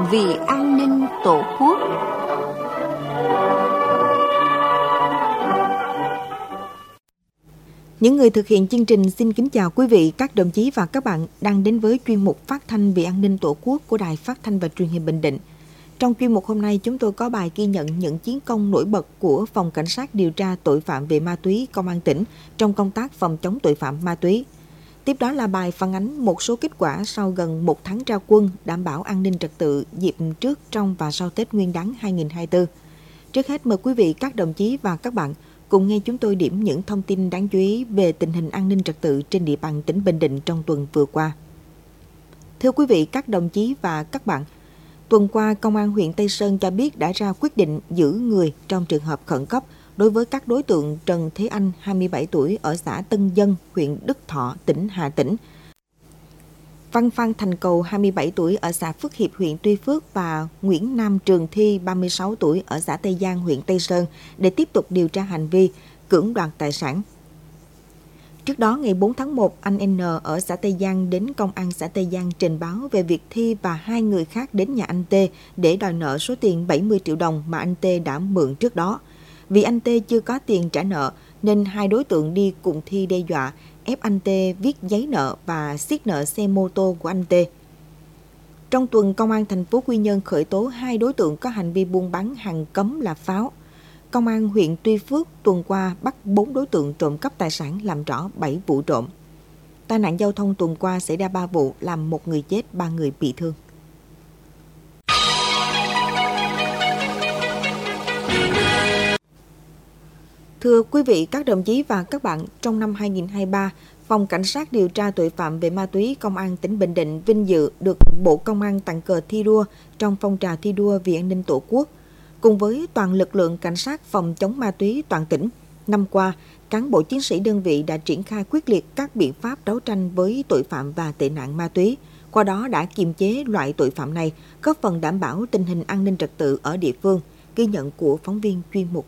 Vì an ninh Tổ quốc. Những người thực hiện chương trình xin kính chào quý vị, các đồng chí và các bạn đang đến với chuyên mục Phát thanh Vì an ninh Tổ quốc của Đài Phát thanh và Truyền hình Bình Định. Trong chuyên mục hôm nay, chúng tôi có bài ghi nhận những chiến công nổi bật của Phòng Cảnh sát điều tra tội phạm về ma túy Công an tỉnh trong công tác phòng chống tội phạm ma túy. Tiếp đó là bài phản ánh một số kết quả sau gần một tháng ra quân đảm bảo an ninh trật tự dịp trước, trong và sau Tết Nguyên đán 2024. Trước hết mời quý vị, các đồng chí và các bạn cùng nghe chúng tôi điểm những thông tin đáng chú ý về tình hình an ninh trật tự trên địa bàn tỉnh Bình Định trong tuần vừa qua. Thưa quý vị, các đồng chí và các bạn, tuần qua, Công an huyện Tây Sơn cho biết đã ra quyết định giữ người trong trường hợp khẩn cấp đối với các đối tượng Trần Thế Anh, 27 tuổi, ở xã Tân Dân, huyện Đức Thọ, tỉnh Hà Tĩnh; Văn Phan Thành Cầu, 27 tuổi, ở xã Phước Hiệp, huyện Tuy Phước; và Nguyễn Nam Trường Thi, 36 tuổi, ở xã Tây Giang, huyện Tây Sơn, để tiếp tục điều tra hành vi cưỡng đoạt tài sản. Trước đó, ngày 4 tháng 1, anh N ở xã Tây Giang đến công an xã Tây Giang trình báo về việc Thi và hai người khác đến nhà anh T để đòi nợ số tiền 70 triệu đồng mà anh T đã mượn trước đó. Vì anh T chưa có tiền trả nợ nên hai đối tượng đi cùng Thi đe dọa, ép anh T viết giấy nợ và siết nợ xe mô tô của anh T. Trong tuần, Công an thành phố Quy Nhơn khởi tố hai đối tượng có hành vi buôn bán hàng cấm là pháo. Công an huyện Tuy Phước tuần qua bắt 4 đối tượng trộm cắp tài sản, làm rõ 7 vụ trộm. Tai nạn giao thông tuần qua xảy ra 3 vụ, làm 1 người chết, 3 người bị thương. Thưa quý vị, các đồng chí và các bạn, trong năm 2023, Phòng Cảnh sát điều tra tội phạm về ma túy Công an tỉnh Bình Định vinh dự được Bộ Công an tặng cờ thi đua trong phong trào thi đua vì an ninh Tổ quốc. Cùng với toàn lực lượng cảnh sát phòng chống ma túy toàn tỉnh, năm qua, cán bộ chiến sĩ đơn vị đã triển khai quyết liệt các biện pháp đấu tranh với tội phạm và tệ nạn ma túy, qua đó đã kiềm chế loại tội phạm này, góp phần đảm bảo tình hình an ninh trật tự ở địa phương. Ghi nhận của phóng viên chuyên mục.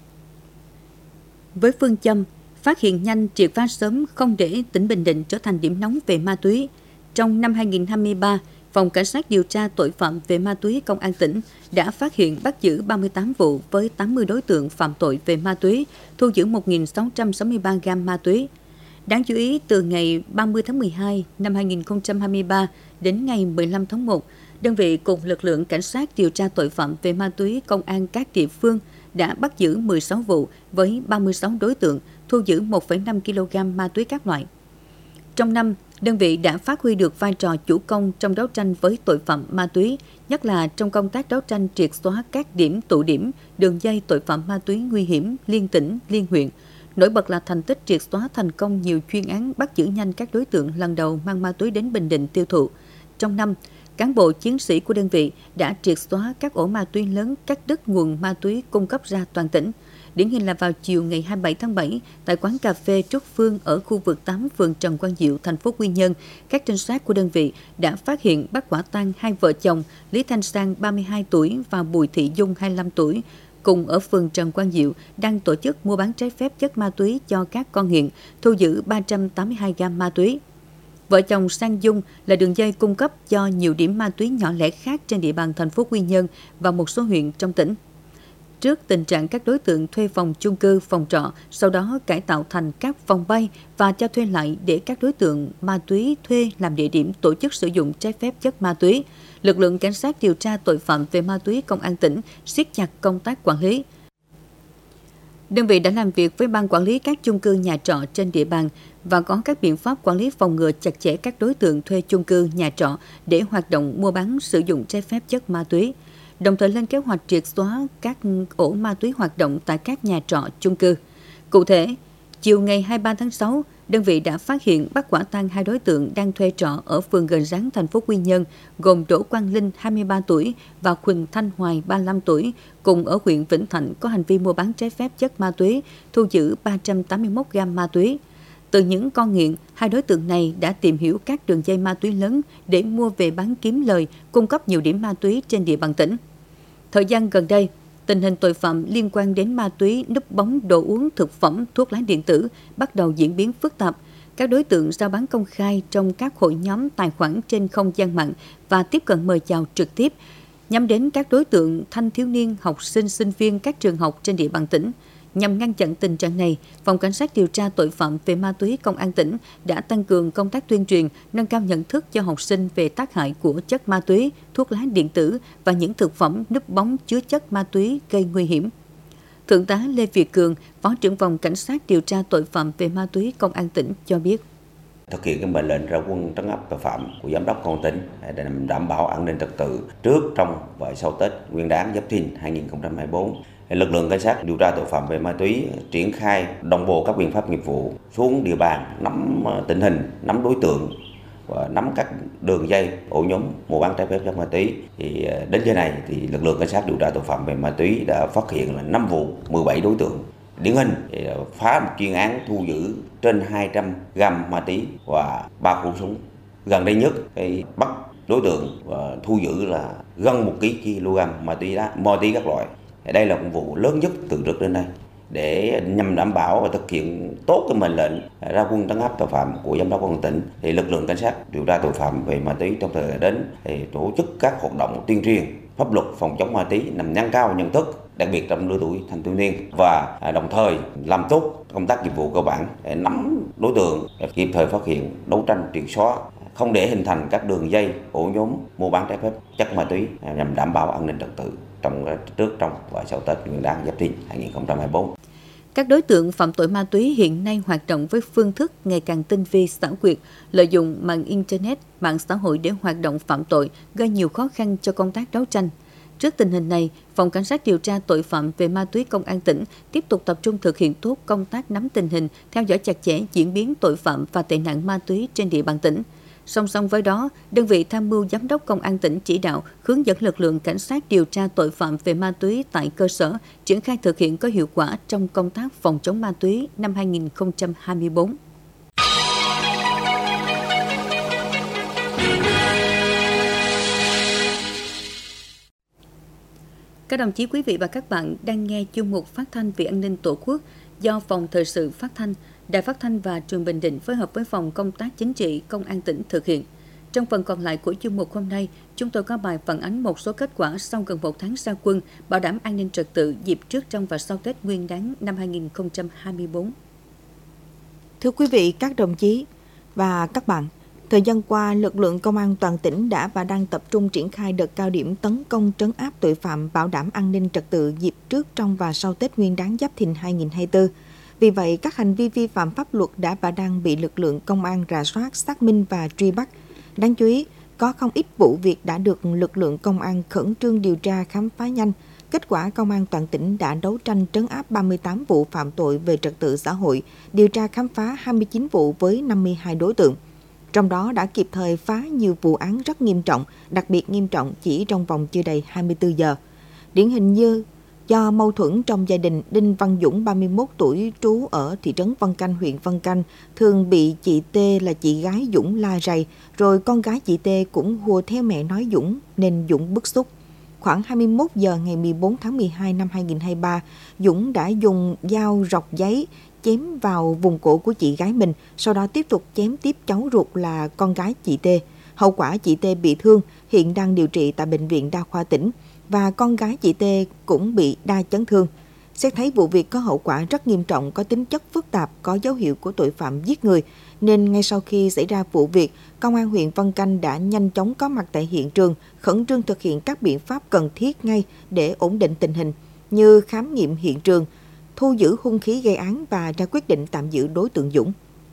Với phương châm phát hiện nhanh, triệt phá sớm, không để tỉnh Bình Định trở thành điểm nóng về ma túy, trong năm 2023, Phòng Cảnh sát điều tra tội phạm về ma túy Công an tỉnh đã phát hiện bắt giữ 38 vụ với 80 đối tượng phạm tội về ma túy, thu giữ 1.663 gam ma túy. Đáng chú ý, từ ngày 30 tháng 12 năm 2023 đến ngày 15 tháng 1, đơn vị cùng lực lượng Cảnh sát điều tra tội phạm về ma túy Công an các địa phương đã bắt giữ 16 vụ với 36 đối tượng, thu giữ 1,5 kg ma túy các loại. Trong năm, đơn vị đã phát huy được vai trò chủ công trong đấu tranh với tội phạm ma túy, nhất là trong công tác đấu tranh triệt xóa các điểm tụ điểm, đường dây tội phạm ma túy nguy hiểm liên tỉnh, liên huyện. Nổi bật là thành tích triệt xóa thành công nhiều chuyên án, bắt giữ nhanh các đối tượng lần đầu mang ma túy đến Bình Định tiêu thụ. Trong năm, cán bộ chiến sĩ của đơn vị đã triệt xóa các ổ ma túy lớn, cắt đứt nguồn ma túy cung cấp ra toàn tỉnh. Điển hình là vào chiều ngày 27 tháng 7, tại quán cà phê Trúc Phương ở khu vực 8 phường Trần Quang Diệu, thành phố Quy Nhơn, các trinh sát của đơn vị đã phát hiện bắt quả tang hai vợ chồng Lý Thanh Sang 32 tuổi và Bùi Thị Dung 25 tuổi, cùng ở phường Trần Quang Diệu đang tổ chức mua bán trái phép chất ma túy cho các con nghiện, thu giữ 382 gam ma túy. Vợ chồng Sang Dung là đường dây cung cấp cho nhiều điểm ma túy nhỏ lẻ khác trên địa bàn thành phố Quy Nhơn và một số huyện trong tỉnh. Trước tình trạng các đối tượng thuê phòng chung cư, phòng trọ, sau đó cải tạo thành các phòng bay và cho thuê lại để các đối tượng ma túy thuê làm địa điểm tổ chức sử dụng trái phép chất ma túy, lực lượng Cảnh sát điều tra tội phạm về ma túy Công an tỉnh siết chặt công tác quản lý. Đơn vị đã làm việc với ban quản lý các chung cư nhà trọ trên địa bàn và có các biện pháp quản lý phòng ngừa chặt chẽ các đối tượng thuê chung cư, nhà trọ để hoạt động mua bán sử dụng trái phép chất ma túy, đồng thời lên kế hoạch triệt xóa các ổ ma túy hoạt động tại các nhà trọ, chung cư. Cụ thể, chiều ngày 23 tháng 6, đơn vị đã phát hiện bắt quả tang hai đối tượng đang thuê trọ ở phường Gành Ráng, thành phố Quy Nhơn, gồm Đỗ Quang Linh, 23 tuổi và Huỳnh Thanh Hoài, 35 tuổi, cùng ở huyện Vĩnh Thạnh có hành vi mua bán trái phép chất ma túy, thu giữ 381 gam ma túy. Từ những con nghiện, hai đối tượng này đã tìm hiểu các đường dây ma túy lớn để mua về bán kiếm lời, cung cấp nhiều điểm ma túy trên địa bàn tỉnh. Thời gian gần đây, tình hình tội phạm liên quan đến ma túy, núp bóng, đồ uống, thực phẩm, thuốc lá điện tử bắt đầu diễn biến phức tạp. Các đối tượng rao bán công khai trong các hội nhóm, tài khoản trên không gian mạng và tiếp cận mời chào trực tiếp nhắm đến các đối tượng thanh thiếu niên, học sinh, sinh viên các trường học trên địa bàn tỉnh. Nhằm ngăn chặn tình trạng này, Phòng Cảnh sát điều tra tội phạm về ma túy Công an tỉnh đã tăng cường công tác tuyên truyền, nâng cao nhận thức cho học sinh về tác hại của chất ma túy, thuốc lá điện tử và những thực phẩm núp bóng chứa chất ma túy gây nguy hiểm. Thượng tá Lê Việt Cường, Phó trưởng phòng Cảnh sát điều tra tội phạm về ma túy Công an tỉnh cho biết. Thực hiện cái mệnh lệnh ra quân trấn áp tội phạm của Giám đốc Công an tỉnh để đảm bảo an ninh trật tự trước, trong và sau Tết Nguyên đán Giáp Thìn 2024. Lực lượng cảnh sát điều tra tội phạm về ma túy triển khai đồng bộ các biện pháp nghiệp vụ xuống địa bàn, nắm tình hình, nắm đối tượng và nắm các đường dây ổ nhóm mua bán trái phép chất ma túy. Thì đến giờ này thì lực lượng cảnh sát điều tra tội phạm về ma túy đã phát hiện là 5 vụ, 17 đối tượng. Điển hình thì phá một chuyên án thu giữ trên 200 gam ma túy và 3 khẩu súng. Gần đây nhất thì bắt đối tượng và thu giữ là gần 1 kg ma túy các loại. Đây là một vụ lớn nhất từ trước đến nay. Để nhằm đảm bảo và thực hiện tốt cái mệnh lệnh ra quân trấn áp tội phạm của Giám đốc Công an tỉnh, thì lực lượng cảnh sát điều tra tội phạm về ma túy trong thời gian đến thì tổ chức các hoạt động tuyên truyền pháp luật phòng chống ma túy nhằm nâng cao nhận thức, đặc biệt trong lứa tuổi thanh thiếu niên, và đồng thời làm tốt công tác nghiệp vụ cơ bản để nắm đối tượng, kịp thời phát hiện, đấu tranh triệt xóa, không để hình thành các đường dây ổ nhóm mua bán trái phép chất ma túy, nhằm đảm bảo an ninh trật tự trước, trong và sau Tết Nguyên đán Giáp Thìn 2024. Các đối tượng phạm tội ma túy hiện nay hoạt động với phương thức ngày càng tinh vi, xảo quyệt, lợi dụng mạng Internet, mạng xã hội để hoạt động phạm tội, gây nhiều khó khăn cho công tác đấu tranh. Trước tình hình này, Phòng Cảnh sát điều tra tội phạm về ma túy Công an tỉnh tiếp tục tập trung thực hiện tốt công tác nắm tình hình, theo dõi chặt chẽ diễn biến tội phạm và tệ nạn ma túy trên địa bàn tỉnh. Song song với đó, đơn vị tham mưu Giám đốc Công an tỉnh chỉ đạo hướng dẫn lực lượng cảnh sát điều tra tội phạm về ma túy tại cơ sở triển khai thực hiện có hiệu quả trong công tác phòng chống ma túy năm 2024. Các đồng chí, quý vị và các bạn đang nghe chuyên mục phát thanh vì an ninh Tổ quốc do Phòng Thời sự Phát thanh, Đài Phát thanh và Truyền Bình Định phối hợp với Phòng Công tác Chính trị Công an tỉnh thực hiện. Trong phần còn lại của chuyên mục hôm nay, chúng tôi có bài phản ánh một số kết quả sau gần 1 tháng ra quân bảo đảm an ninh trật tự dịp trước, trong và sau Tết Nguyên đán năm 2024. Thưa quý vị, các đồng chí và các bạn, thời gian qua, lực lượng công an toàn tỉnh đã và đang tập trung triển khai đợt cao điểm tấn công trấn áp tội phạm, bảo đảm an ninh trật tự dịp trước, trong và sau Tết Nguyên đán Giáp Thìn 2024. Vì vậy, các hành vi vi phạm pháp luật đã và đang bị lực lượng công an rà soát, xác minh và truy bắt. Đáng chú ý, có không ít vụ việc đã được lực lượng công an khẩn trương điều tra, khám phá nhanh. Kết quả, công an toàn tỉnh đã đấu tranh trấn áp 38 vụ phạm tội về trật tự xã hội, điều tra khám phá 29 vụ với 52 đối tượng. Trong đó đã kịp thời phá nhiều vụ án rất nghiêm trọng, đặc biệt nghiêm trọng chỉ trong vòng chưa đầy 24 giờ. Điển hình như do mâu thuẫn trong gia đình, Đinh Văn Dũng, 31 tuổi, trú ở thị trấn Vân Canh, huyện Vân Canh, thường bị chị T là chị gái Dũng la rầy, rồi con gái chị T cũng hùa theo mẹ nói Dũng, nên Dũng bức xúc. Khoảng 21 giờ ngày 14 tháng 12 năm 2023, Dũng đã dùng dao rọc giấy chém vào vùng cổ của chị gái mình, sau đó tiếp tục chém tiếp cháu ruột là con gái chị T. Hậu quả chị T bị thương, hiện đang điều trị tại Bệnh viện Đa khoa tỉnh, và con gái chị T cũng bị đa chấn thương. Xét thấy vụ việc có hậu quả rất nghiêm trọng, có tính chất phức tạp, có dấu hiệu của tội phạm giết người, nên ngay sau khi xảy ra vụ việc, Công an huyện Vân Canh đã nhanh chóng có mặt tại hiện trường, khẩn trương thực hiện các biện pháp cần thiết ngay để ổn định tình hình, như khám nghiệm hiện trường, thu giữ hung khí gây án và ra quyết định tạm giữ đối tượng Dũng.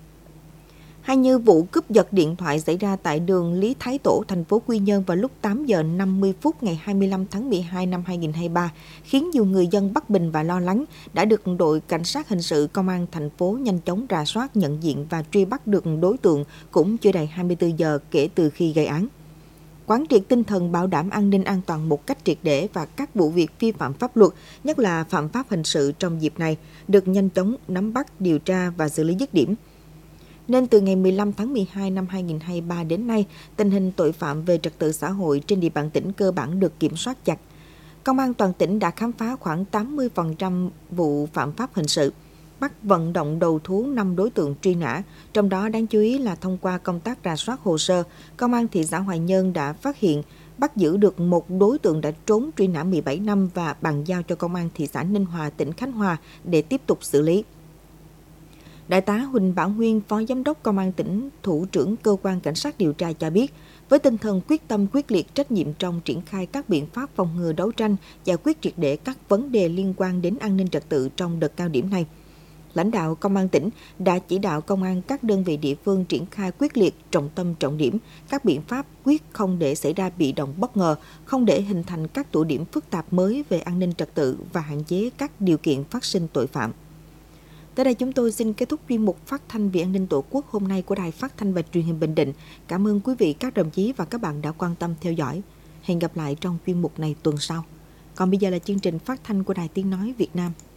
Hay như vụ cướp giật điện thoại xảy ra tại đường Lý Thái Tổ, thành phố Quy Nhơn vào lúc 8 giờ 50 phút ngày 25 tháng 12 năm 2023, khiến nhiều người dân bất bình và lo lắng, đã được đội cảnh sát hình sự công an thành phố nhanh chóng rà soát, nhận diện và truy bắt được đối tượng cũng chưa đầy 24 giờ kể từ khi gây án. Quán triệt tinh thần bảo đảm an ninh an toàn một cách triệt để và các vụ việc vi phạm pháp luật, nhất là phạm pháp hình sự trong dịp này, được nhanh chóng nắm bắt, điều tra và xử lý dứt điểm. Nên từ ngày 15 tháng 12 năm 2023 đến nay, tình hình tội phạm về trật tự xã hội trên địa bàn tỉnh cơ bản được kiểm soát chặt. Công an toàn tỉnh đã khám phá khoảng 80% vụ phạm pháp hình sự, bắt vận động đầu thú 5 đối tượng truy nã. Trong đó đáng chú ý là thông qua công tác rà soát hồ sơ, Công an thị xã Hoài Nhơn đã phát hiện bắt giữ được một đối tượng đã trốn truy nã 17 năm và bàn giao cho Công an thị xã Ninh Hòa, tỉnh Khánh Hòa để tiếp tục xử lý. Đại tá Huỳnh Bảo Nguyên, Phó Giám đốc Công an tỉnh, Thủ trưởng Cơ quan Cảnh sát điều tra cho biết, với tinh thần quyết tâm quyết liệt, trách nhiệm trong triển khai các biện pháp phòng ngừa đấu tranh, giải quyết triệt để các vấn đề liên quan đến an ninh trật tự trong đợt cao điểm này, lãnh đạo Công an tỉnh đã chỉ đạo công an các đơn vị địa phương triển khai quyết liệt, trọng tâm trọng điểm, các biện pháp quyết không để xảy ra bị động bất ngờ, không để hình thành các tụ điểm phức tạp mới về an ninh trật tự và hạn chế các điều kiện phát sinh tội phạm. Tới đây chúng tôi xin kết thúc chuyên mục Phát thanh vì an ninh Tổ quốc hôm nay của Đài Phát thanh và Truyền hình Bình Định. Cảm ơn quý vị, các đồng chí và các bạn đã quan tâm theo dõi. Hẹn gặp lại trong chuyên mục này tuần sau. Còn bây giờ là chương trình phát thanh của Đài Tiếng Nói Việt Nam.